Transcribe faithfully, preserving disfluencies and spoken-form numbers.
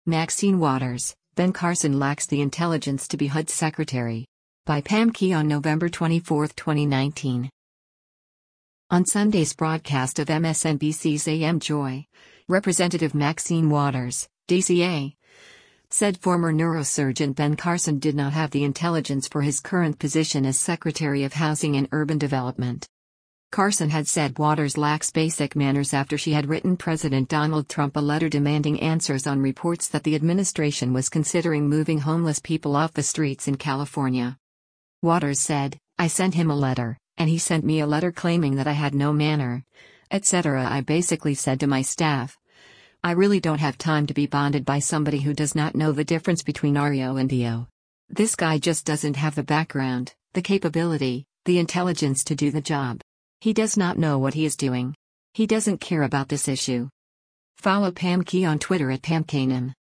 Maxine Waters, Ben Carson lacks the intelligence to be H U D secretary. By Pam Key on November twenty-fourth, twenty nineteen. On Sunday's broadcast of M S N B C's A M Joy, Representative Maxine Waters, D C A, said former neurosurgeon Ben Carson did not have the intelligence for his current position as Secretary of Housing and Urban Development. Carson had said Waters lacks basic manners after she had written President Donald Trump a letter demanding answers on reports that the administration was considering moving homeless people off the streets in California. Waters said, "I sent him a letter, and he sent me a letter claiming that I had no manner, et cetera. I basically said to my staff, I really don't have time to be bonded by somebody who does not know the difference between R E O and D O. This guy just doesn't have the background, the capability, the intelligence to do the job. He does not know what he is doing. He doesn't care about this issue." Follow Pam Key on Twitter at Pam Kanem.